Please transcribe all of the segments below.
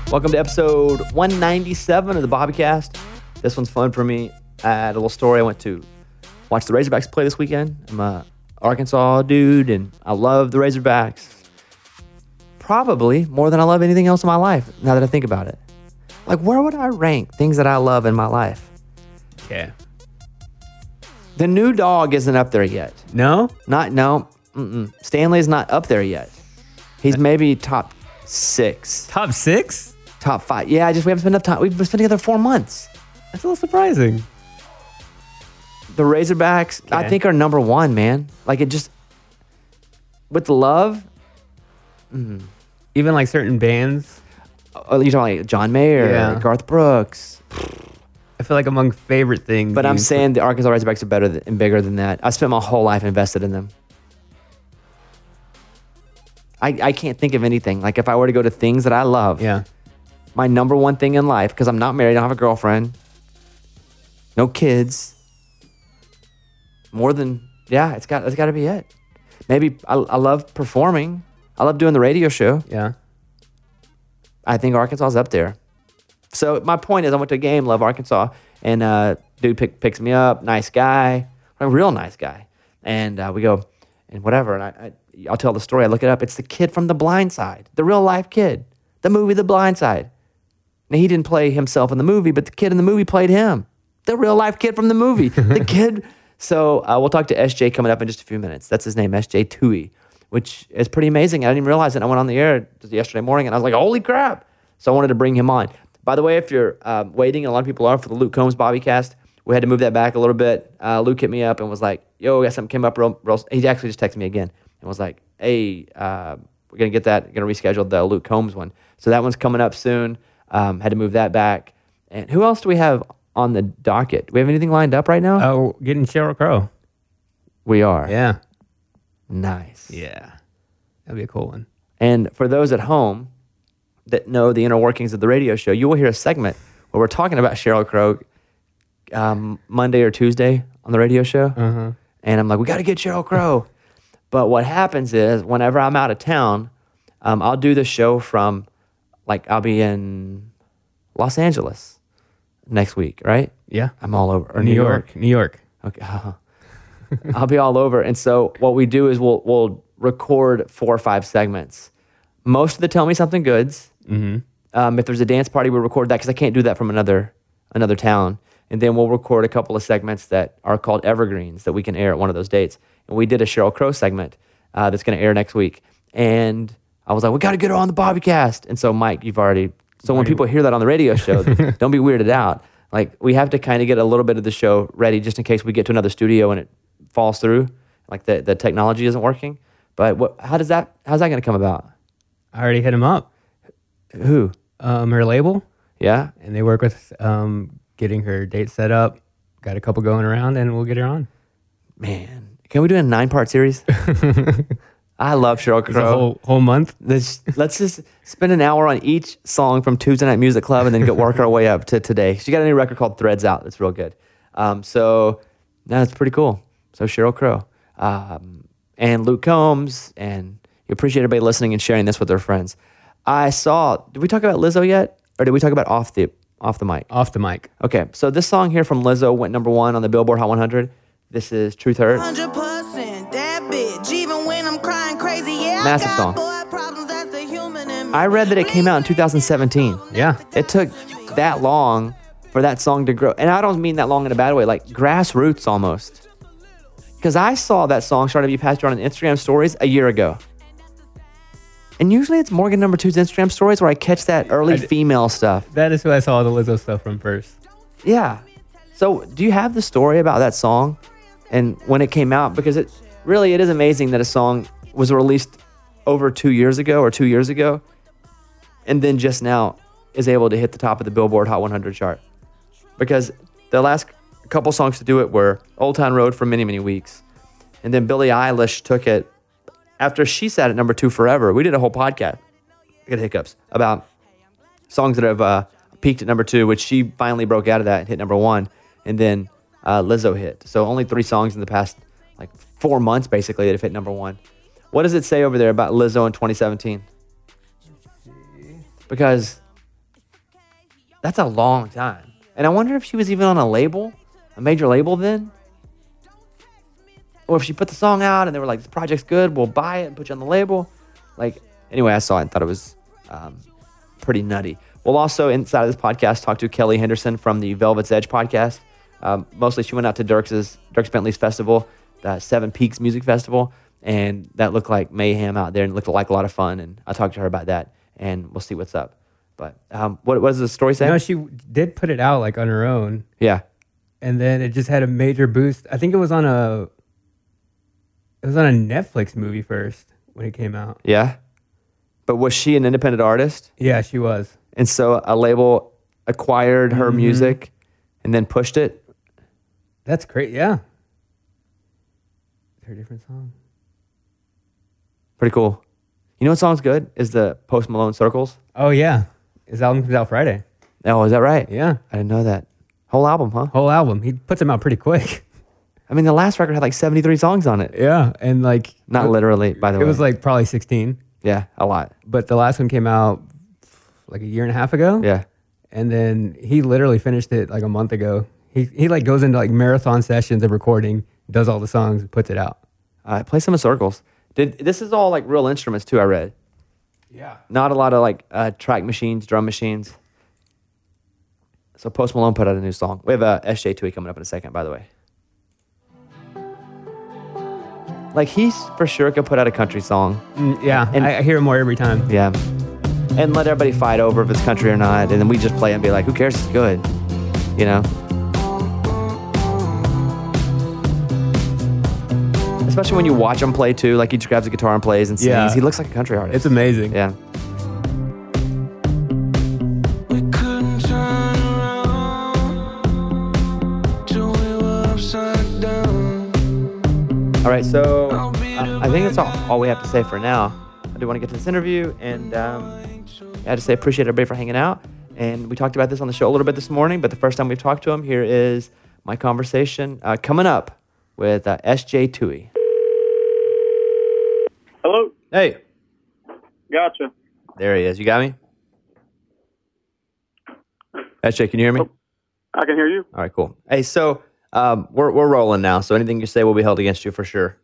Welcome to episode 197 of the Bobbycast. This one's fun for me. I had a little story. I went to watch the Razorbacks play this weekend. I'm a Arkansas dude, and I love the Razorbacks. Probably more than I love anything else in my life, now that I think about it. Like, where would I rank things that I love in my life? Okay. The new dog isn't up there yet. No? Stanley's not up there yet. He's maybe top 6. Top 6? Top 5. Yeah, we haven't spent enough time. We've been spending together 4 months. That's a little surprising. The Razorbacks, Okay. I think, are number 1, man. Like, it just, with the love. Even like certain bands, You're talking like John Mayer, Yeah. Garth Brooks. I feel like among favorite things. But I'm you- saying the Arkansas Razorbacks are better and bigger than that. I spent my whole life invested in them. I can't think of anything. Like, if I were to go to things that I love, Yeah. my number 1 thing in life, because I'm not married, I don't have a girlfriend, no kids. It's got to be it. Maybe I love performing. I love doing the radio show. Yeah. I think Arkansas is up there. So my point is, I went to a game, love Arkansas, and dude picks me up, nice guy, a real nice guy, and we go and whatever, and I'll tell the story. I look it up. It's the kid from The Blind Side, the real life kid, the movie The Blind Side. Now, he didn't play himself in the movie, but the kid in the movie played him, the real life kid from the movie, the kid. So we'll talk to SJ coming up in just a few minutes. That's his name, SJ Tui, which is pretty amazing. I didn't even realize it. I went on the air yesterday morning, and I was like, holy crap. So I wanted to bring him on. By the way, if you're waiting, and a lot of people are, for the Luke Combs Bobbycast, we had to move that back a little bit. Luke hit me up and was like, yo, I got something came up real. He actually just texted me again and was like, hey, we're going to get that, going to reschedule the Luke Combs one. So that one's coming up soon. Had to move that back. And who else do we have on the docket? Do we have anything lined up right now? Oh, getting Sheryl Crow. We are. Yeah. Nice. Yeah. That'd be a cool one. And for those at home that know the inner workings of the radio show, you will hear a segment where we're talking about Sheryl Crow Monday or Tuesday on the radio show. Uh-huh. And I'm like, we got to get Sheryl Crow. But what happens is, whenever I'm out of town, I'll do the show from, like, I'll be in Los Angeles next week, right? Yeah. I'm all over. Or New York. Okay. I'll be all over. And so what we do is we'll record 4 or 5 segments. Most of the Tell Me Something Goods. Mm-hmm. If there's a dance party, we record that because I can't do that from another town. And then we'll record a couple of segments that are called evergreens that we can air at one of those dates. And we did a Sheryl Crow segment that's going to air next week. And I was like, we got to get her on the Bobbycast. And so, Mike, when people hear that on the radio show, don't be weirded out. Like, we have to kind of get a little bit of the show ready just in case we get to another studio and it falls through, like the technology isn't working. But how's that going to come about? I already hit him up. Who? Her label. Yeah? And they work with getting her date set up. Got a couple going around, and we'll get her on. Man, can we do a 9-part series? I love Sheryl It's a Crow. whole month. Let's just spend an hour on each song from Tuesday Night Music Club and then work our way up to today. She got a new record called Threads Out. That's real good. So that's pretty cool. So Sheryl Crow and Luke Combs, and you appreciate everybody listening and sharing this with their friends. Did we talk about Lizzo yet? Or did we talk about off the mic? Off the mic. Okay, so this song here from Lizzo went number 1 on the Billboard Hot 100. This is Truth Hurts. 100% that bitch, even when I'm crying crazy, yeah. Massive I song. got boy problems, that's the human in me. I read that it came out in 2017. Yeah. It took that long for that song to grow. And I don't mean that long in a bad way, like grassroots almost. Because I saw that song starting to be passed around on Instagram stories a year ago. And usually it's Morgan number 2's Instagram stories where I catch that early female stuff. That is who I saw the Lizzo stuff from first. Yeah. So do you have the story about that song and when it came out? Because it is amazing that a song was released over 2 years ago and then just now is able to hit the top of the Billboard Hot 100 chart. Because the last couple songs to do it were Old Town Road for many, many weeks. And then Billie Eilish took it after she sat at number 2 forever. We did a whole podcast, I got hiccups, about songs that have peaked at number 2, which she finally broke out of that and hit number 1. And then Lizzo hit. So only 3 songs in the past 4 months basically that have hit number 1. What does it say over there about Lizzo in 2017? Because That's a long time. And I wonder if she was even on a label, a major label then. Or if she put the song out and they were like, this project's good, we'll buy it and put you on the label. Like, anyway, I saw it and thought it was pretty nutty. We'll also, inside of this podcast, talk to Kelly Henderson from the Velvet's Edge podcast. Mostly she went out to Dierks Bentley's festival, the Seven Peaks Music Festival, and that looked like mayhem out there and looked like a lot of fun. And I talked to her about that, and we'll see what's up. But what does the story say? No, she did put it out like on her own. Yeah. And then it just had a major boost. I think it was on a Netflix movie first when it came out. Yeah. But was she an independent artist? Yeah, she was. And so a label acquired her music and then pushed it? That's great. Yeah. Her different song. Pretty cool. You know what song's good? Is the Post Malone Circles. Oh, yeah. His album comes out Friday. Oh, is that right? Yeah. I didn't know that. Whole album, huh? Whole album. He puts them out pretty quick. I mean, the last record had like 73 songs on it. Yeah. And like... Not literally, by the way. It was like probably 16. Yeah, a lot. But the last one came out like a year and a half ago. Yeah. And then he literally finished it like a month ago. He like goes into like marathon sessions of recording, does all the songs, and puts it out. Play some of Circles. This is all like real instruments too, I read. Yeah. Not a lot of like track machines, drum machines. So Post Malone put out a new song. We have SJ Tui coming up in a second, by the way. Like, he's for sure could put out a country song. Yeah, And- I hear it more every time. Yeah. And let everybody fight over if it's country or not. And then we just play and be like, who cares? It's good. You know? Especially when you watch him play too. Like, he just grabs a guitar and plays and sings. Yeah. He looks like a country artist. It's amazing. Yeah. We couldn't turn around till we were upside down. All right, so I think that's all we have to say for now. I do want to get to this interview, and I had to say appreciate everybody for hanging out. And we talked about this on the show a little bit this morning, but the first time we've talked to him, here is my conversation coming up with SJ Tui. Hello. Hey, Gotcha. there he is. You got me? SJ, can you hear me? I can hear you. All right, cool. Hey, so we're rolling now, so anything you say will be held against you for sure.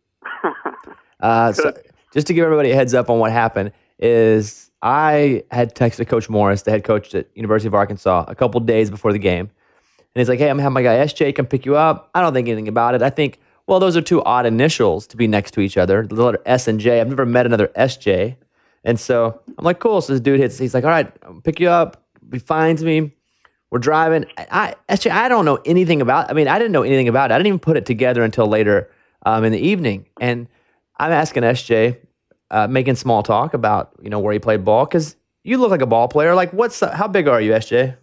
So just to give everybody a heads up on what happened is I had texted Coach Morris, the head coach at University of Arkansas, a couple days before the game. And he's like, hey, I'm going to have my guy SJ come pick you up. I don't think anything about it. I think, well, those are two odd initials to be next to each other, the letter S and J. I've never met another SJ. And so I'm like, cool. So this dude he's like, all right, I'll pick you up. He finds me. We're driving. SJ, I don't know anything about, I didn't know anything about it. I didn't even put it together until later in the evening. And I'm asking SJ, making small talk about, where he played ball. Cause you look like a ball player. Like how big are you, SJ?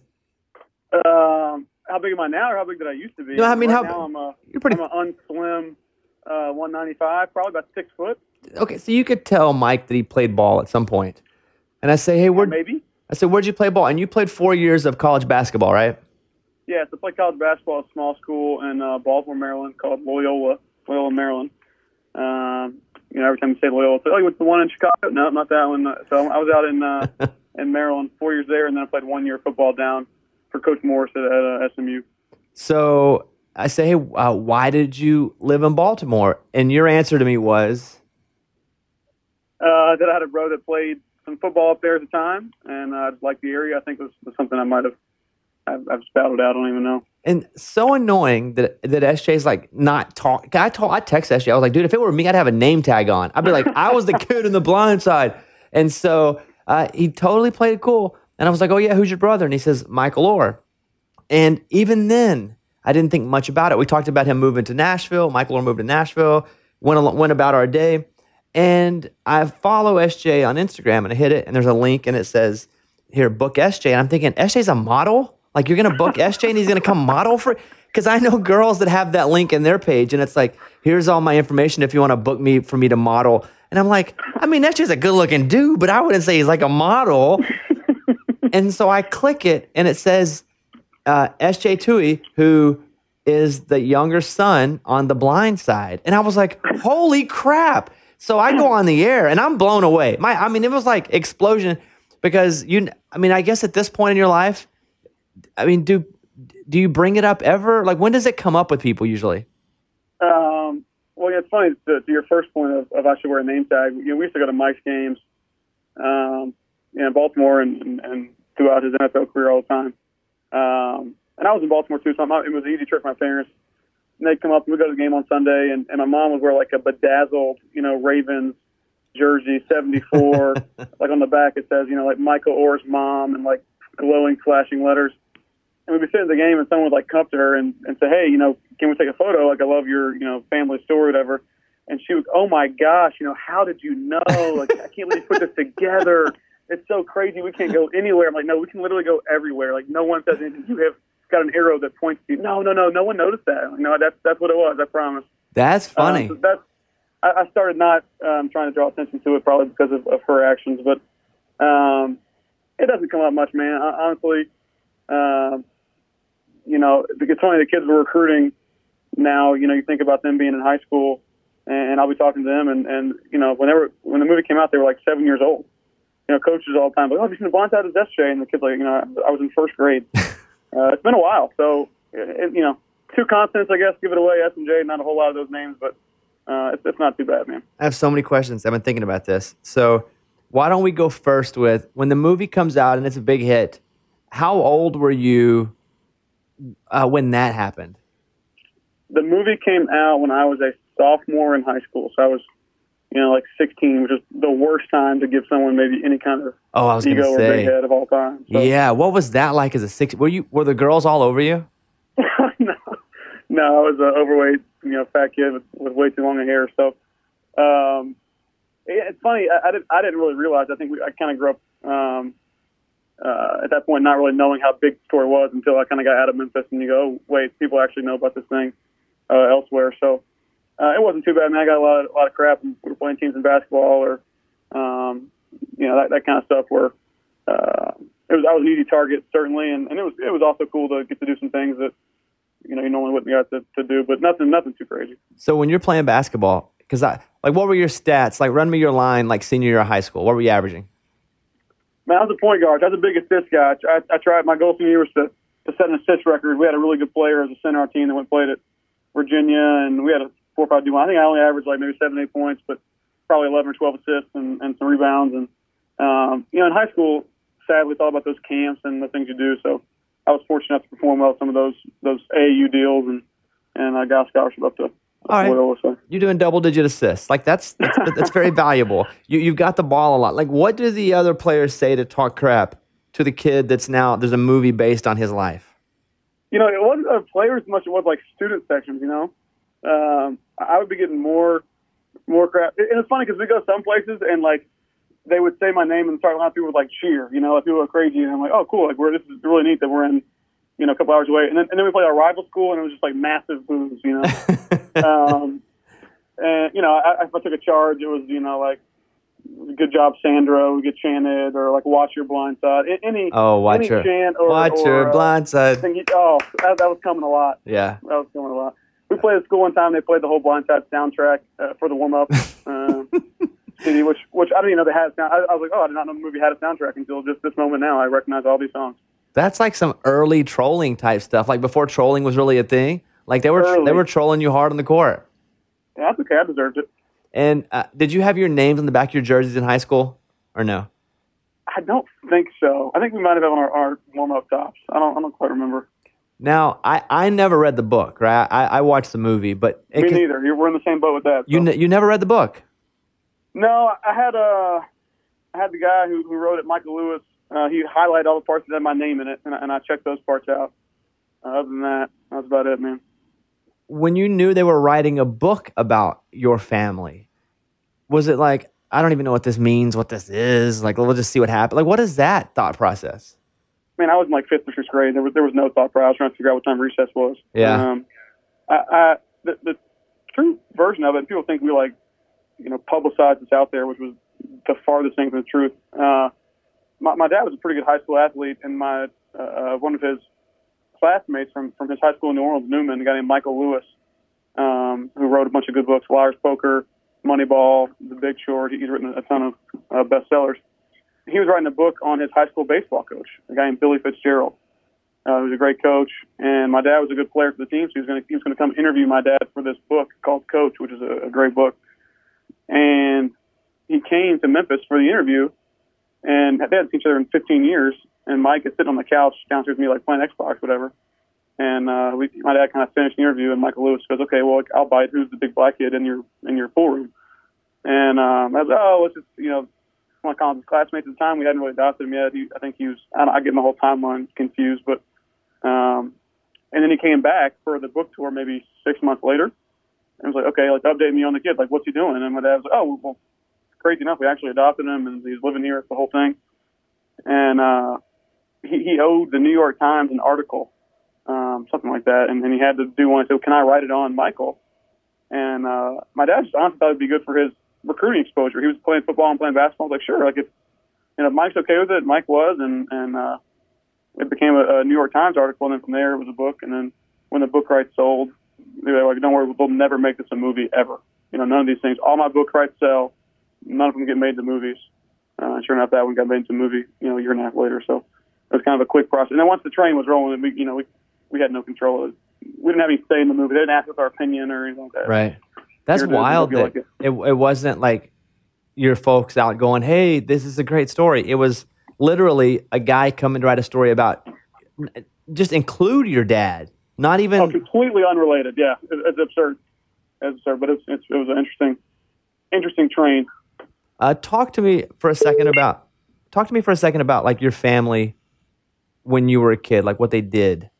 How big am I now, or how big did I used to be? No, I mean, right now you're pretty. I'm an unslim 195, probably about 6 foot. Okay, so you could tell Mike that he played ball at some point. And I say, hey, Maybe. I said, where'd you play ball? And you played 4 years of college basketball, right? Yeah, so I played college basketball at a small school in Baltimore, Maryland, called Loyola, Maryland. Every time you say Loyola, it's like, oh, what's the one in Chicago? No, not that one. So I was out in Maryland 4 years there, and then I played 1 year of football down for Coach Morris at SMU. So I say, hey, why did you live in Baltimore? And your answer to me was? That I had a brother that played some football up there at the time, and I just liked the area. I think it was something I might have I've spouted out. I don't even know. And so annoying that SJ's like not talk. I text SJ. I was like, dude, if it were me, I'd have a name tag on. I'd be like, I was the kid in the blind side. And so he totally played it cool. And I was like, oh yeah, who's your brother? And he says, Michael Orr. And even then, I didn't think much about it. We talked about him moving to Nashville. Michael Orr moved to Nashville. Went about our day. And I follow SJ on Instagram, and I hit it, and there's a link, and it says, here, book SJ. And I'm thinking, SJ's a model? Like, you're going to book SJ, and he's going to come model for it? Because I know girls that have that link in their page, and it's like, here's all my information if you want to book me for me to model. And I'm like, SJ's a good-looking dude, but I wouldn't say he's like a model. And so I click it, and it says SJ Tui, who is the younger son on The Blind Side. And I was like, holy crap. So I go on the air, and I'm blown away. It was like explosion because I guess at this point in your life, I mean, do you bring it up ever? Like, when does it come up with people usually? Well, yeah, it's funny to your first point of I should wear a name tag. We used to go to Mike's games, in Baltimore and throughout his NFL career all the time. And I was in Baltimore too, so it was an easy trip for my parents. And they'd come up and we'd go to the game on Sunday, and my mom would wear like a bedazzled, Ravens jersey, 74. Like on the back it says, like Michael Orr's mom, and like glowing, flashing letters. And we'd be sitting at the game, and someone would like come up to her and say, hey, can we take a photo? Like, I love your, family story, whatever. And she was, oh my gosh, how did you know? Like, I can't believe you put this together. It's so crazy. We can't go anywhere. I'm like, no, we can literally go everywhere. Like, no one says anything. You have got an arrow that points to you. No one noticed that. I'm like, no, that's what it was. I promise. That's funny. I started not trying to draw attention to it, probably because of her actions, but it doesn't come up much, man. Honestly, it's funny, the kids we're recruiting now, you think about them being in high school, and I'll be talking to them, and when the movie came out, they were like 7 years old. Coaches all the time, like, oh, have you seen the Blindside with SJ? And the kid's like, I was in first grade. It's been a while, so, two consonants, I guess, give it away, S and J, not a whole lot of those names, but it's not too bad, man. I have so many questions. I've been thinking about this. So why don't we go first with, when the movie comes out and it's a big hit, how old were you when that happened? The movie came out when I was a sophomore in high school, so I was, like 16, which is the worst time to give someone maybe any kind of ego or big head of all time. So. Yeah, what was that like as a 16? Were the girls all over you? No, I was an overweight, fat kid with way too long hair. So, it's funny. I didn't really realize. I think I kind of grew up at that point not really knowing how big the story was until I kind of got out of Memphis, and you go, oh, wait, people actually know about this thing elsewhere. So it wasn't too bad. Man, I got a lot of crap. We were playing teams in basketball or that kind of stuff. Where I was an easy target certainly, and it was also cool to get to do some things that you normally wouldn't get to do, but nothing too crazy. So when you're playing basketball, because what were your stats? Like, run me your line like senior year of high school. What were you averaging? Man, I was a point guard. I was a big assist guy. I tried. My goal senior year was to set an assist record. We had a really good player as a center on our team that went and played at Virginia, and we had a 4 or 5 D1. I think I only averaged like maybe 7, 8 points, but probably 11 or 12 assists and some rebounds. And in high school, sadly, it's all about those camps and the things you do. So I was fortunate enough to perform well at some of those AAU deals, and I got a scholarship up to Loyola. So. You're doing double-digit assists. Like, that's very valuable. You've got the ball a lot. Like, what do the other players say to talk crap to the kid that's now, there's a movie based on his life? It wasn't players as much as it was like student sections, I would be getting more crap. And it's funny because we go some places and, like, they would say my name and start a lot of people would, like, cheer, like people go crazy. And I'm like, oh, cool. Like, this is really neat that we're in, a couple hours away. And then we played our rival school, and it was just, like, massive boos, And, if I took a charge, it was, like, good job, Sandra. We get chanted, or like, watch your blind side. Watch your blind side. That was coming a lot. Yeah, that was coming a lot. We played at school one time. They played the whole Blind Side soundtrack for the warm up, CD, which I didn't even know they had. I was like, I did not know the movie had a soundtrack until just this moment. Now I recognize all these songs. That's like some early trolling type stuff. Like before trolling was really a thing. Like they were trolling you hard on the court. Yeah, that's okay. I deserved it. And did you have your names on the back of your jerseys in high school, or no? I don't think so. I think we might have on our warm-up tops. I don't quite remember. Now, I never read the book, right? I watched the movie, but me neither. We're in the same boat with that. So. You never read the book? No, I had the guy who wrote it, Michael Lewis. He highlighted all the parts that had my name in it, and I checked those parts out. Other than that, that's about it, man. When you knew they were writing a book about your family, was it like, I don't even know what this means, what this is? Like, we'll just see what happens. Like, what is that thought process? I mean, I was in like 5th or 6th grade. There was no thought process. I was trying to figure out what time recess was. Yeah. The true version of it, and people think we publicized this out there, which was the farthest thing from the truth. My dad was a pretty good high school athlete, and my one of his classmates from his high school in New Orleans, Newman, a guy named Michael Lewis, who wrote a bunch of good books, Liar's Poker, Moneyball, The Big Short. He's written a ton of bestsellers. He was writing a book on his high school baseball coach, a guy named Billy Fitzgerald. He was a great coach, and my dad was a good player for the team, so he was gonna come interview my dad for this book called Coach, which is a great book. And he came to Memphis for the interview, and they hadn't seen each other in 15 years. And Mike is sitting on the couch downstairs with me, like playing Xbox, whatever. And my dad kind of finished the interview, and Michael Lewis goes, "Okay, well, I'll bite. Who's the big black kid in your pool room?" And I was like, "Oh, it's just one of Colin's classmates at the time. We hadn't really adopted him yet. I think he was. I get my whole timeline confused, but and then he came back for the book tour maybe 6 months later, and was like, "Okay, like update me on the kid. Like, what's he doing?" And my dad was like, "Oh, well, crazy enough, we actually adopted him, and he's living here. It's the whole thing." And he owed the New York Times an article, something like that, and he had to do one. So can I write it on Michael? And my dad just honestly thought it'd be good for his recruiting exposure. He was playing football and playing basketball. I was like, sure, like if Mike's okay with it, Mike was, and it became a New York Times article, and then from there it was a book. And then when the book rights sold, they were like, "Don't worry, we'll never make this a movie ever. None of these things. All my book rights sell. None of them get made into movies." And sure enough, that one got made into a movie, a year and a half later. So it was kind of a quick process. And then once the train was rolling, we had no control of it. We didn't have any say in the movie. They didn't ask us our opinion or anything like that. Right. That's wild that it wasn't like your folks out going, "Hey, this is a great story." It was literally a guy coming to write a story about, just include your dad. Not even completely unrelated. Yeah, it's absurd. It's absurd, but it was an interesting train. Talk to me for a second about like your family when you were a kid, like what they did.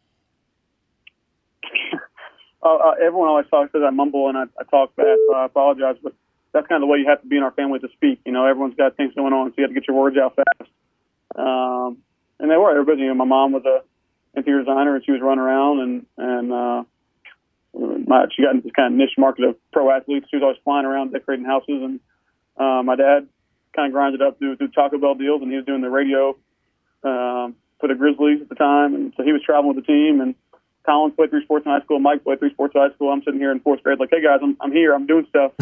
Everyone always talks because I mumble and I talk fast, so I apologize. But that's kind of the way you have to be in our family to speak. Everyone's got things going on, so you have to get your words out fast. And they were busy. My mom was a interior designer, and she was running around, and she got into this kind of niche market of pro athletes. She was always flying around decorating houses, and my dad kind of grinded up through Taco Bell deals, and he was doing the radio for the Grizzlies at the time, and so he was traveling with the team. And Colin played 3 sports in high school. Mike played 3 sports in high school. I'm sitting here in 4th grade, like, "Hey guys, I'm here. I'm doing stuff."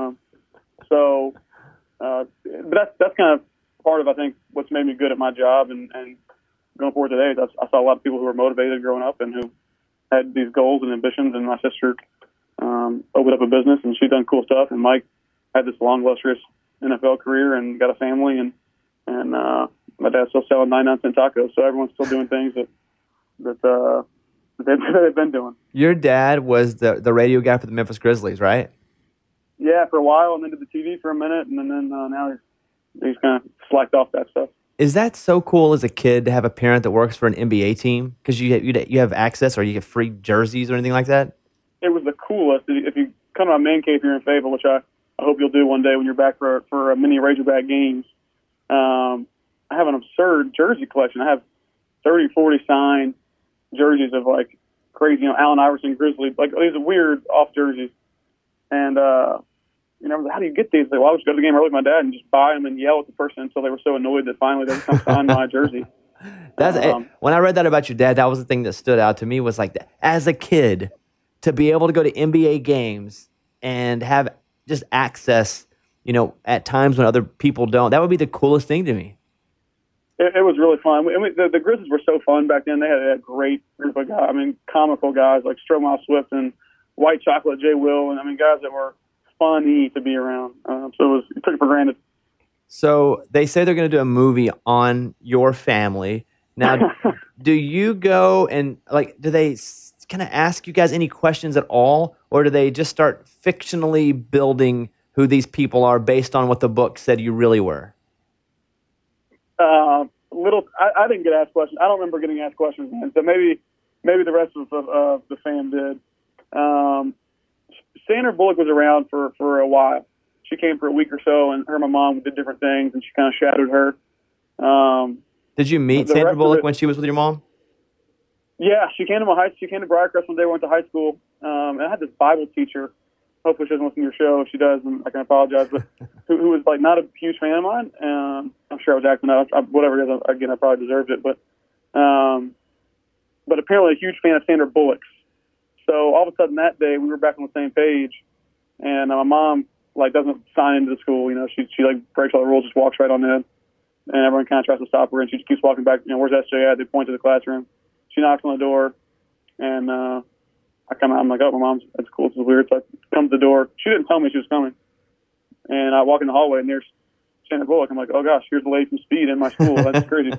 But that's kind of part of, I think, what's made me good at my job and going forward today. I saw a lot of people who were motivated growing up and who had these goals and ambitions. And my sister opened up a business, and she's done cool stuff. And Mike had this long, illustrious NFL career and got a family. And my dad's still selling 99-cent tacos. So everyone's still doing things that they've been doing. Your dad was the radio guy for the Memphis Grizzlies, right? Yeah, for a while, and then did the TV for a minute, and then now he's kind of slacked off that stuff. Is that so cool as a kid to have a parent that works for an NBA team? Because you have access, or you get free jerseys or anything like that? It was the coolest. If you come to my man cave here in Fayetteville, which I hope you'll do one day when you're back for mini Razorback games, I have an absurd jersey collection. I have 30, 40 signed jerseys of like crazy, Allen Iverson, Grizzly, like these weird off jerseys. And how do you get these? Like, well, I would just go to the game early with my dad and just buy them and yell at the person until they were so annoyed that finally they would come sign my jersey. When I read that about your dad, that was the thing that stood out to me, was like, as a kid, to be able to go to NBA games and have just access, at times when other people don't. That would be the coolest thing to me. It was really fun. The Grizzlies were so fun back then. They had a great group of guys. Comical guys like Stromile Swift and White Chocolate Jay Will, and guys that were funny to be around. So you took it for granted. So they say they're going to do a movie on your family. Now, do you go and do they kind of ask you guys any questions at all, or do they just start fictionally building who these people are based on what the book said you really were? I didn't get asked questions. I don't remember getting asked questions, so maybe the rest of the fam did. Sandra Bullock was around for a while. She came for a week or so, and her and my mom did different things, and she kind of shadowed her. Did you meet Sandra Bullock when she was with your mom? Yeah, she came to She came to Briarcrest one day. We went to high school, and I had this Bible teacher. Hopefully, she doesn't listen to your show. If she does, then I can apologize. But who was not a huge fan of mine. I'm sure I was acting out. Whatever it is, again, I probably deserved it. But apparently, a huge fan of Sandra Bullock's. So all of a sudden that day, we were back on the same page, and my mom doesn't sign into the school. She breaks all the rules, just walks right on in, and everyone kind of tries to stop her, and she just keeps walking back. Where's SJ at? They point to the classroom. she knocks on the door, and I come out. I'm like, oh, my mom's. That's cool. This is weird. So I come to the door. She didn't tell me she was coming, and I walk in the hallway, and there's Sandra Bullock. I'm like, oh gosh, here's the lady from Speed in my school. That's crazy.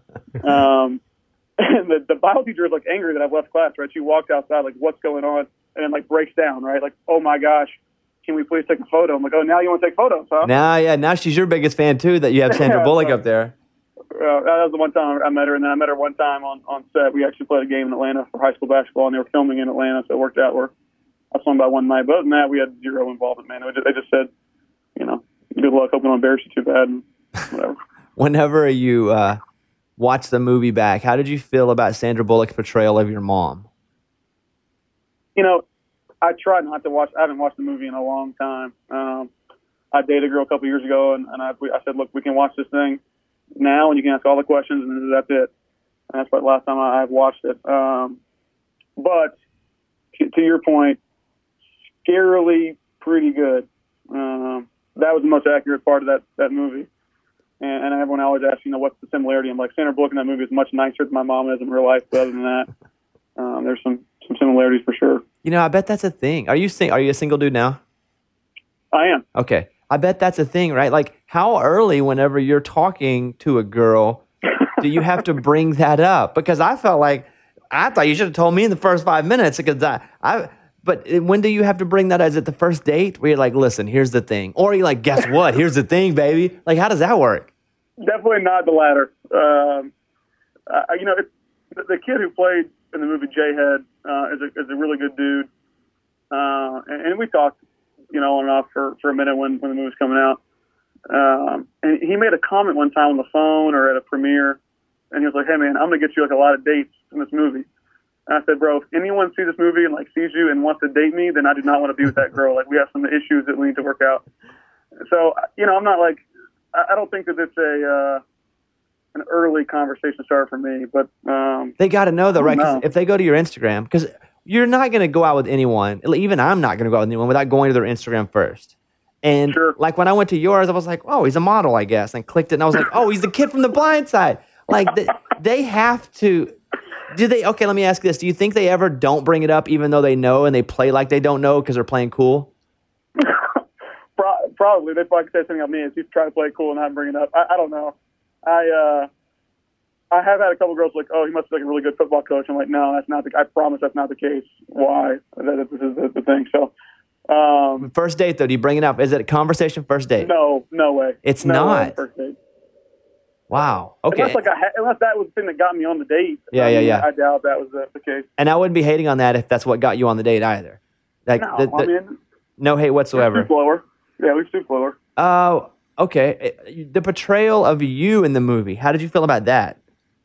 And the bio teacher is like angry that I've left class. Right? She walked outside like, what's going on? And then like breaks down. Right? Like, oh my gosh, can we please take a photo? I'm like, oh, now you want to take photos, huh? Now she's your biggest fan too. That you have Sandra Yeah, Bullock so- up there. That was the one time I met her, and then I met her one time on set. We actually played a game in Atlanta for high school basketball, and they were filming in Atlanta, so it worked out where I swung by one night. But other than that, we had zero involvement, man. They just said, good luck, hope we don't embarrass you too bad, and whatever. Whenever you watch the movie back, how did you feel about Sandra Bullock's portrayal of your mom? I try not to watch. I haven't watched the movie in a long time. I dated a girl a couple years ago, and I said, look, we can watch this thing now, and you can ask all the questions, and that's it. And that's the last time I've watched it. But to your point, scarily pretty good. That was the most accurate part of that movie. And everyone always asks, what's the similarity? I'm like, Sandra Bullock in that movie is much nicer than my mom is in real life. But other than that, there's some similarities for sure. I bet that's a thing. Are you a single dude now? I am. Okay. I bet that's a thing, right? Like, how early, whenever you're talking to a girl, do you have to bring that up? Because I thought you should have told me in the first 5 minutes. Because but when do you have to bring that? Is it the first date where you're like, listen, here's the thing? Or you're like, guess what? Here's the thing, baby. Like, how does that work? Definitely not the latter. The kid who played in the movie J-Head is a really good dude. And we talked, on and off for a minute when the movie was coming out. And he made a comment one time on the phone or at a premiere, and he was like, hey, man, I'm going to get you a lot of dates in this movie. And I said, bro, if anyone sees this movie and sees you and wants to date me, then I do not want to be with that girl. We have some issues that we need to work out. So, I'm not I don't think that it's an early conversation starter for me, but they got to know though, right? 'Cause if they go to your Instagram, because you're not going to go out with anyone, even I'm not going to go out with anyone without going to their Instagram first. And sure. When I went to yours, I was like, oh, he's a model, I guess, and clicked it, and I was like, oh, he's the kid from The Blind Side. They have to. Okay, let me ask you this. Do you think they ever don't bring it up even though they know and they play like they don't know because they're playing cool? Probably. They probably say something about me as he's trying to play cool and not bring it up. I don't know. I have had a couple girls like, oh, he must be a really good football coach. I'm like, no, that's not I promise that's not the case. Why? This is the thing. So, first date though, do you bring it up? Is it a conversation first date? No way. It's no not. Way first date. Wow. Okay. Unless that was the thing that got me on the date. Yeah. I doubt that was the case. And I wouldn't be hating on that if that's what got you on the date either. No hate whatsoever. We're too slower. Yeah, we're too slower. Oh, okay. The portrayal of you in the movie, how did you feel about that?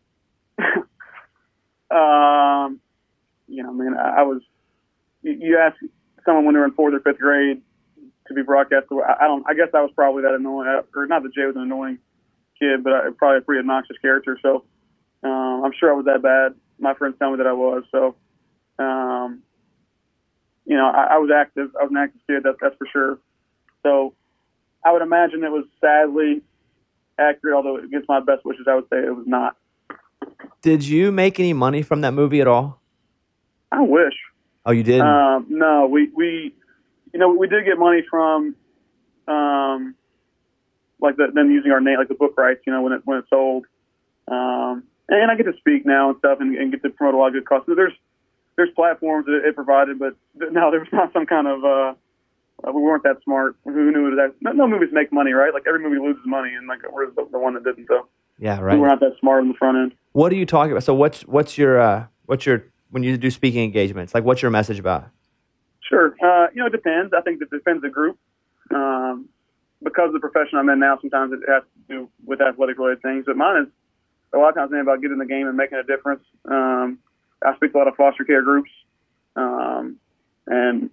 I was. You ask someone when they were in 4th or 5th grade to be broadcast. I guess I was probably that annoying, or not that Jay was an annoying kid, but probably a pretty obnoxious character. So I'm sure I was that bad. My friends tell me that I was. So, I was active. I was an active kid. That's for sure. So I would imagine it was sadly accurate, although against my best wishes, I would say it was not. Did you make any money from that movie at all? I wish. Oh, you did? No, we did get money from, them using our name, like the book rights, when it sold. And I get to speak now and stuff and get to promote a lot of good causes. There's platforms that it provided, but no, there was not some kind of, we weren't that smart. Who knew that? No movies make money, right? Every movie loses money, and we're the one that didn't. So yeah, right. We were not that smart on the front end. What are you talking about? So what's your when you do speaking engagements? What's your message about? Sure. It depends. I think it depends the group. Because of the profession I'm in now, sometimes it has to do with athletic-related things. But mine is a lot of times about getting in the game and making a difference. I speak to a lot of foster care groups, and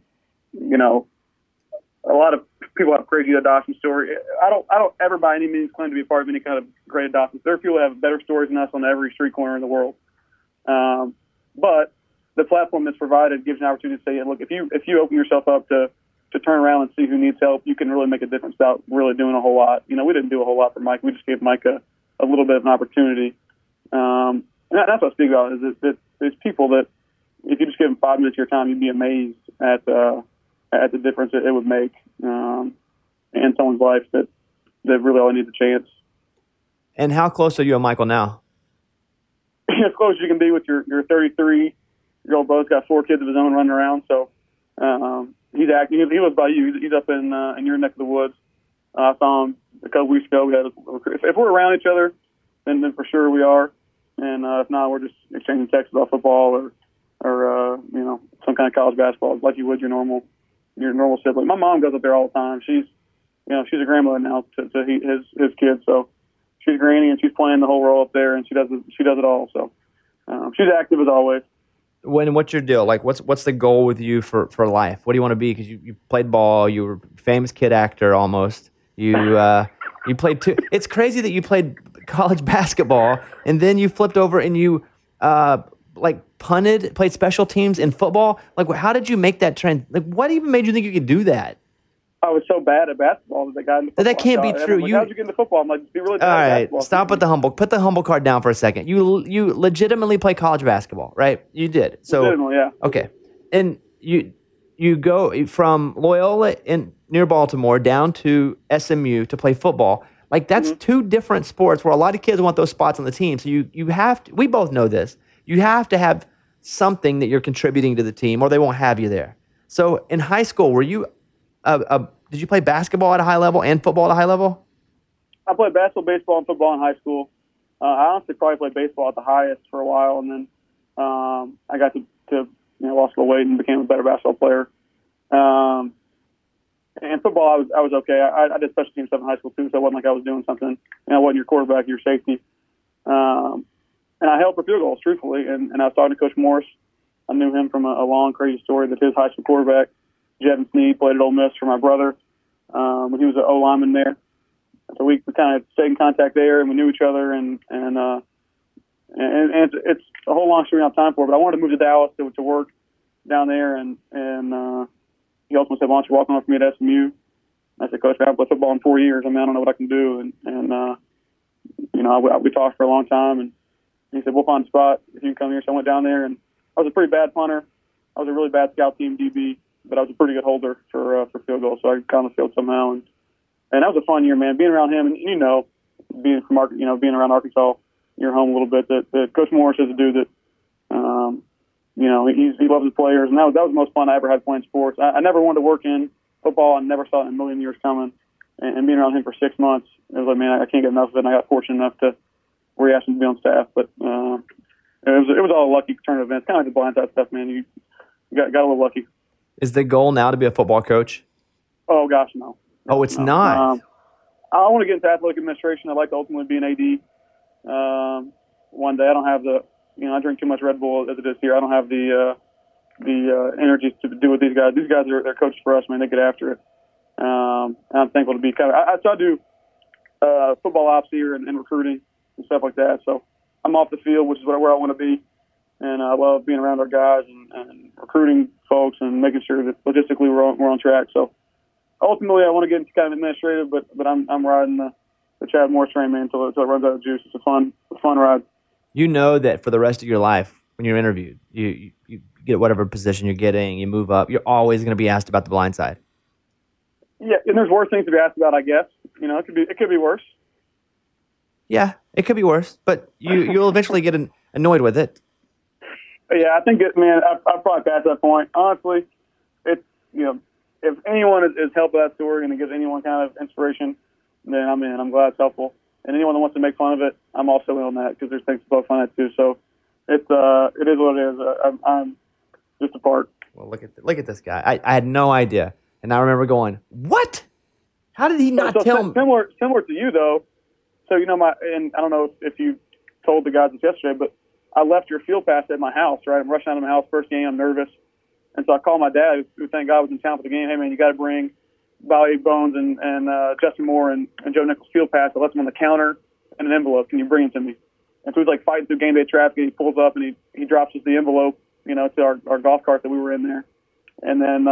a lot of people have crazy adoption story. I don't ever by any means claim to be a part of any kind of great adoption. There are people that have better stories than us on every street corner in the world. But the platform that's provided gives an opportunity to say, look, if you open yourself up to turn around and see who needs help, you can really make a difference without really doing a whole lot. We didn't do a whole lot for Mike. We just gave Mike a little bit of an opportunity. And And that's what I speak about, is that there's people that, if you just give them 5 minutes of your time, you'd be amazed at the difference it would make in someone's life that really only needs a chance. And how close are you and Michael now? As close as you can be with your 33-year-old brother's got 4 kids of his own running around. So he's acting. He lives by you. He's up in your neck of the woods. I saw him a couple weeks ago. If we're around each other, then for sure we are. And if not, we're just exchanging texts about football or some kind of college basketball, like you would your normal sibling. My mom goes up there all the time. She's a grandmother now to his kids, so she's granny and she's playing the whole role up there, and she does it all. So she's active as always. What's your deal? Like, what's the goal with you for life? What do you want to be? Because you played ball, you were a famous kid actor almost. You played two. It's crazy that you played college basketball and then you flipped over and you played special teams in football. Like, how did you make that trend? Like, what even made you think you could do that? I was so bad at basketball that I got into football. That can't be true. Like, how'd you get into football? I'm like, be really bad all at right, basketball. stop with the humble. Put the humble card down for a second. You legitimately play college basketball, right? You did. So legitimately, yeah. Okay, and you go from Loyola near Baltimore down to SMU to play football. Like, that's two different sports where a lot of kids want those spots on the team. So you have to. We both know this. You have to have something that you're contributing to the team, or they won't have you there. So in high school, were you did you play basketball at a high level and football at a high level? I played basketball, baseball, and football in high school. I honestly probably played baseball at the highest for a while, and then I got to lost a little weight and became a better basketball player. And football, I was okay. I did special team stuff in high school too, so it wasn't like I was doing something. I wasn't your quarterback, your safety. And I held for field goals, truthfully. And I was talking to Coach Morris. I knew him from a long, crazy story that his high school quarterback, Jevin Sneed, played at Ole Miss for my brother when he was an O-lineman there. So we kind of stayed in contact there, and we knew each other. And it's a whole long story I don't have time for. But I wanted to move to Dallas to work down there, and he ultimately said, "Why don't you walk on for me at SMU?" I said, "Coach, I haven't played football in 4 years. I mean, I don't know what I can do." We talked for a long time, and he said, "We'll find a spot if you can come here." So I went down there, and I was a pretty bad punter. I was a really bad scout team DB, but I was a pretty good holder for field goals, so I got on the field somehow. And that was a fun year, man. Being around him, and being around Arkansas, you're home a little bit. That Coach Morris is a dude that, he loves his players, and that was the most fun I ever had playing sports. I never wanted to work in football. I never saw it in a million years coming. And being around him for 6 months, it was like, man, I can't get enough of it. And I got fortunate enough where he asked me to be on staff, but it was all a lucky turn of events, kind of like the blindside stuff, man. You got a little lucky. Is the goal now to be a football coach? Oh gosh, no. Oh, it's not. I want to get into athletic administration. I'd like to ultimately be an AD one day. I don't have I drink too much Red Bull as it is here. I don't have the energy to do what these guys. These guys they're coaches for us, man. They get after it. And I'm thankful to be kind of. I do football ops here and recruiting and stuff like that. So I'm off the field, which is where I want to be, and I love being around our guys and recruiting folks and making sure that logistically we're on track. So ultimately, I want to get into kind of administrative, but I'm riding the Chad Morris train, man, until it runs out of juice. It's a fun ride. You know that for the rest of your life, when you're interviewed, you get whatever position you're getting, you move up, you're always going to be asked about the blind side. Yeah, and there's worse things to be asked about, I guess. It could be worse. Yeah, it could be worse, but you'll eventually get annoyed with it. Yeah, I think I've probably passed that point. Honestly, it's if anyone is helpful that story and it gives anyone kind of inspiration, then I'm in. I'm glad it's helpful. And anyone that wants to make fun of it, I'm also in on that because there's things to poke fun at too. So it is what it is. I'm just a part. Well, look at this guy. I had no idea, and I remember going, "What? How did he not tell me?" Similar to you though. So and I don't know if you told the guys this yesterday, but I left your field pass at my house. Right, I'm rushing out of my house first game. I'm nervous, and so I called my dad, who thank God was in town for the game. Hey man, you got to bring Valley Bones and Justin Moore and Joe Nichols field pass. I left them on the counter in an envelope. Can you bring them to me? And so he's like fighting through game day traffic. And he pulls up and he drops us the envelope, to our golf cart that we were in there. And then,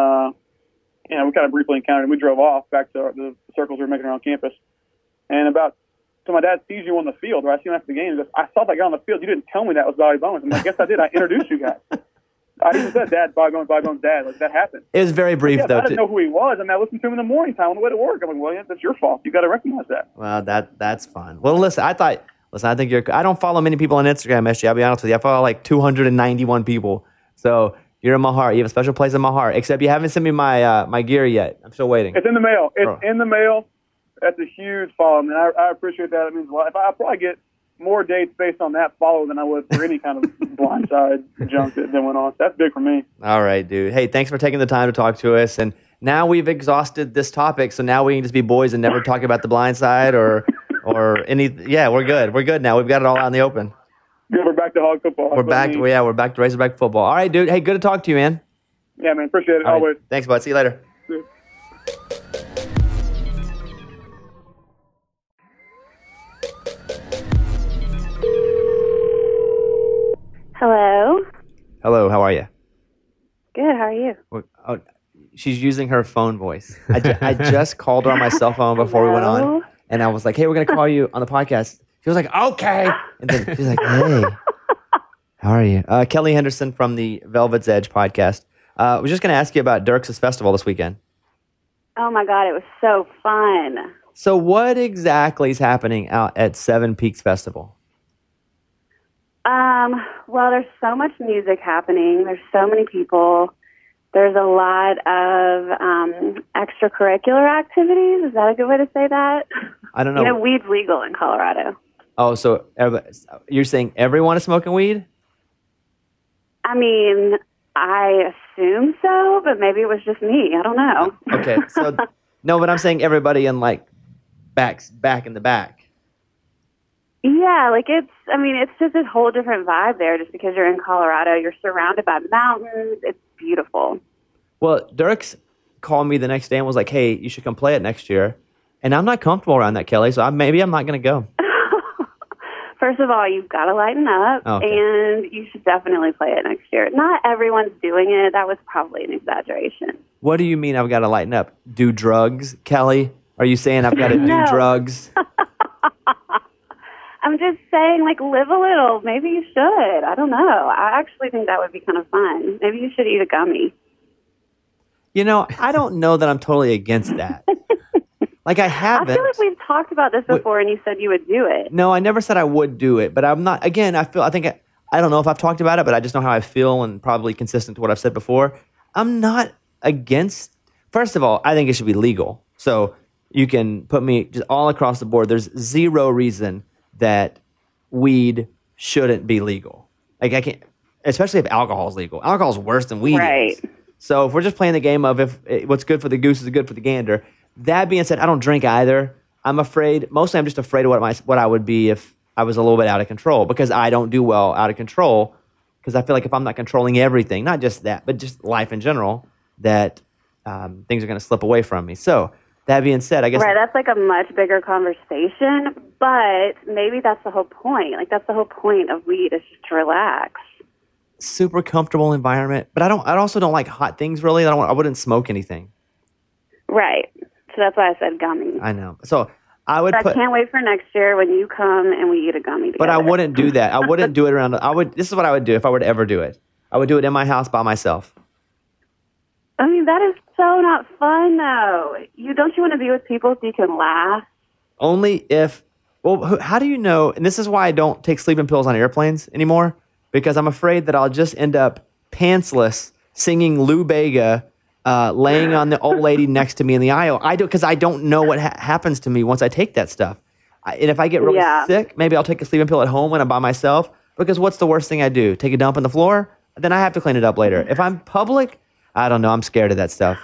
we kind of briefly encountered. And we drove off back to the circles we were making around campus. And about So my dad sees you on the field, or I see him after the game, and goes, I saw that guy on the field. You didn't tell me that was Bobby Bones. I'm like, yes, I did. I introduced you guys. I even said, Dad, Bobby Bones' dad. Like, that happened. It was very brief, Yeah, though. I didn't know who he was. I mean, I listened to him in the morning time on the way to work. I'm like, well, yeah, that's your fault. You got to recognize that. Well, that's fun. Well, listen, I think I don't follow many people on Instagram, SG. I'll be honest with you. I follow like 291 people. So you're in my heart. You have a special place in my heart. Except you haven't sent me my gear yet. I'm still waiting. It's in the mail. It's in the mail. That's a huge follow, man. I appreciate that. It means a lot. I'll probably get more dates based on that follow than I would for any kind of blindside junk that went on. That's big for me. All right, dude. Hey, thanks for taking the time to talk to us. And now we've exhausted this topic, so now we can just be boys and never talk about the blind side or any. Yeah, we're good. We're good now. We've got it all out in the open. Yeah, we're back to hog football. We're back. Yeah, we're back to Razorback football. All right, dude. Hey, good to talk to you, man. Yeah, man. Appreciate it. All right. Always. Thanks, bud. See you later. See you. Hello. Hello. How are you? Good. How are you? Oh, she's using her phone voice. I just called her on my cell phone before we went on, Hello? and I was like, "Hey, we're gonna call you on the podcast." She was like, "Okay," and then she's like, "Hey, how are you?" Kelly Henderson from the Velvet's Edge podcast. I was just gonna ask you about Dirks' festival this weekend. Oh my God, it was so fun. So, what exactly is happening out at Seven Peaks Festival? Well, there's so much music happening. There's so many people. There's a lot of extracurricular activities. Is that a good way to say that? I don't know. You know, weed's legal in Colorado. Oh, so you're saying everyone is smoking weed? I mean, I assume so, but maybe it was just me. I don't know. Okay, so no, but I'm saying everybody in like back in the back. Yeah, like it's just this whole different vibe there just because you're in Colorado. You're surrounded by mountains. It's beautiful. Well, Dirks called me the next day and was like, "Hey, you should come play it next year." And I'm not comfortable around that, Kelly, so maybe I'm not going to go. First of all, you've got to lighten up, Okay. and you should definitely play it next year. Not everyone's doing it. That was probably an exaggeration. What do you mean I've got to lighten up? Do drugs, Kelly? Are you saying I've got to do No. drugs? I'm just saying, like, live a little. Maybe you should. I don't know. I actually think that would be kind of fun. Maybe you should eat a gummy. You know, I don't know that I'm totally against that. Like, I haven't. I feel like we've talked about this before, and you said you would do it. No, I never said I would do it, but I'm not. Again, I don't know if I've talked about it, but I just know how I feel and probably consistent to what I've said before. I'm not against. First of all, I think it should be legal. So you can put me just all across the board. There's zero reason that weed shouldn't be legal. Like, I can't, especially if alcohol is legal. Alcohol is worse than weed Right. is. So if we're just playing the game of if what's good for the goose is good for the gander. That being said, I don't drink either. I'm just afraid of what I would be if I was a little bit out of control, because I don't do well out of control, because I feel like if I'm not controlling everything, not just that, but just life in general, that things are going to slip away from me. So that being said, I guess. Right, that's like a much bigger conversation, but maybe that's the whole point. Like, that's the whole point of weed, is just to relax. Super comfortable environment, but I also don't like hot things really. I wouldn't smoke anything. Right. So that's why I said gummy. I know. So I would But I can't wait for next year when you come and we eat a gummy together. but I wouldn't do that. I wouldn't do it around. This is what I would do if I were to ever do it. I would do it in my house by myself. I mean, that is so not fun, though. Don't you want to be with people so you can laugh? Only if. Well, how do you know? And this is why I don't take sleeping pills on airplanes anymore, because I'm afraid that I'll just end up pantsless singing Lou Bega, laying on the old lady next to me in the aisle. Because I don't know what happens to me once I take that stuff. And if I get really sick, maybe I'll take a sleeping pill at home when I'm by myself. Because what's the worst thing I do? Take a dump on the floor? Then I have to clean it up later. If I'm public, I don't know. I'm scared of that stuff.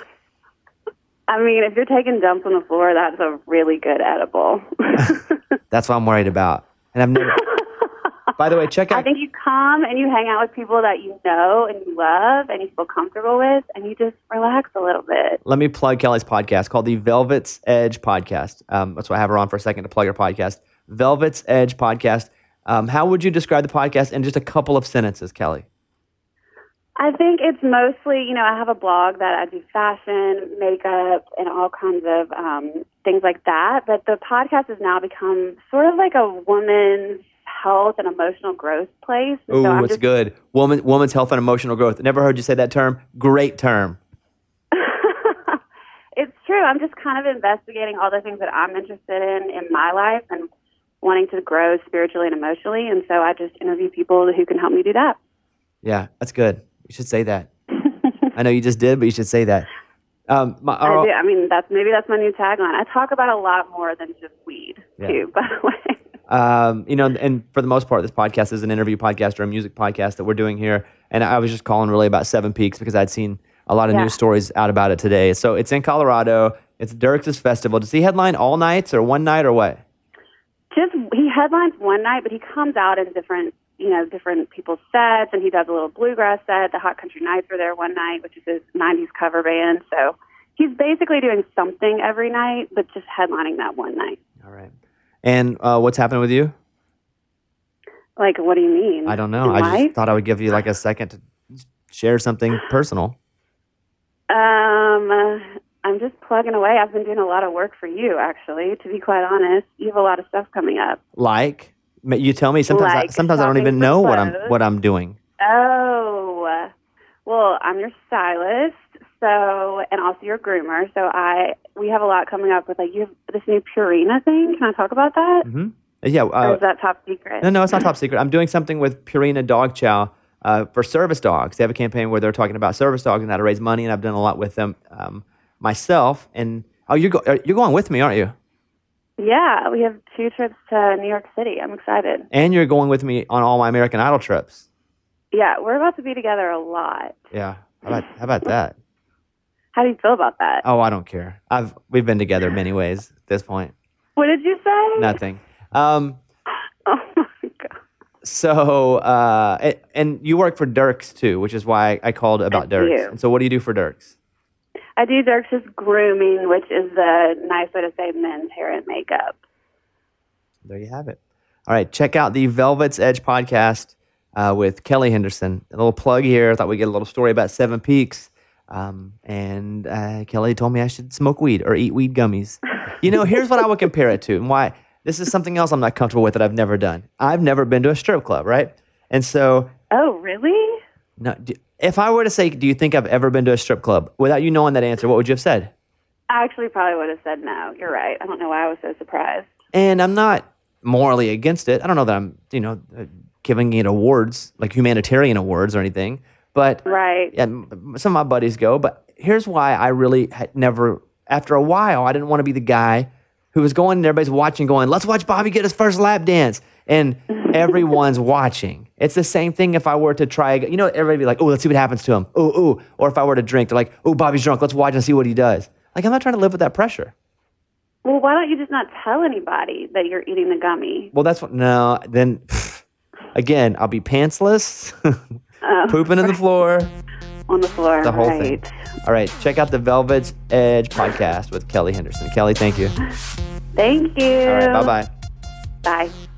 I mean, if you're taking dumps on the floor, that's a really good edible. That's what I'm worried about. And I've never. By the way, check out. I think you come and you hang out with people that you know and you love and you feel comfortable with, and you just relax a little bit. Let me plug Kelly's podcast called the Velvet's Edge podcast. That's why I have her on for a second to plug her podcast. Velvet's Edge podcast. How would you describe the podcast in just a couple of sentences, Kelly? I think it's mostly, I have a blog that I do fashion, makeup, and all kinds of things like that. But the podcast has now become sort of like a woman's health and emotional growth place. Ooh, So it's good. Woman's health and emotional growth. Never heard you say that term. Great term. It's true. I'm just kind of investigating all the things that I'm interested in my life and wanting to grow spiritually and emotionally. And so I just interview people who can help me do that. Yeah, that's good. You should say that. I know you just did, but you should say that. I do. I mean, maybe that's my new tagline. I talk about a lot more than just weed, too, by the way. And for the most part, this podcast is an interview podcast or a music podcast that we're doing here. And I was just calling really about Seven Peaks because I'd seen a lot of news stories out about it today. So it's in Colorado. It's Dierks' festival. Does he headline all nights or one night or what? He headlines one night, but he comes out in different people's sets, and he does a little bluegrass set. The Hot Country Nights were there one night, which is his 90s cover band. So he's basically doing something every night, but just headlining that one night. All right. And what's happening with you? Like, what do you mean? I don't know. I just thought I would give you like a second to share something personal. I'm just plugging away. I've been doing a lot of work for you, actually, to be quite honest. You have a lot of stuff coming up. Like? You tell me. Sometimes I don't even know what I'm doing. Oh, well, I'm your stylist, and also your groomer. So we have a lot coming up with you have this new Purina thing. Can I talk about that? Mm-hmm. Yeah. Or is that top secret? No, it's not top secret. I'm doing something with Purina Dog Chow for service dogs. They have a campaign where they're talking about service dogs and how to raise money, and I've done a lot with them myself. And you're going with me, aren't you? Yeah, we have 2 trips to New York City. I'm excited. And you're going with me on all my American Idol trips. Yeah, we're about to be together a lot. Yeah. How about that? How do you feel about that? Oh, I don't care. We've been together many ways at this point. What did you say? Nothing. Oh my God. So, and you work for Dierks too, which is why I called about Dierks. And so what do you do for Dierks? I do Dierks' grooming, which is the nice way to say men's hair and makeup. There you have it. All right, check out the Velvet's Edge podcast with Kelly Henderson. A little plug here. I thought we'd get a little story about Seven Peaks. And Kelly told me I should smoke weed or eat weed gummies. Here's what I would compare it to and why. This is something else I'm not comfortable with that I've never done. I've never been to a strip club, right? And so... Oh, really? No. If I were to say, do you think I've ever been to a strip club? Without you knowing that answer, what would you have said? I actually probably would have said no. You're right. I don't know why I was so surprised. And I'm not morally against it. I don't know that I'm, giving it awards, like humanitarian awards or anything. But right. Yeah, some of my buddies go. But here's why I really had never, after a while, I didn't want to be the guy who was going and everybody's watching going, let's watch Bobby get his first lap dance. And everyone's watching. It's the same thing if I were to try, everybody be like, oh, let's see what happens to him. Ooh. Or if I were to drink, they're like, oh, Bobby's drunk. Let's watch and see what he does. Like, I'm not trying to live with that pressure. Well, why don't you just not tell anybody that you're eating the gummy? Well, then, again, I'll be pantsless, pooping in the floor. On the floor, the whole thing. All right, check out the Velvet's Edge podcast with Kelly Henderson. Kelly, thank you. Thank you. All right, bye-bye. Bye.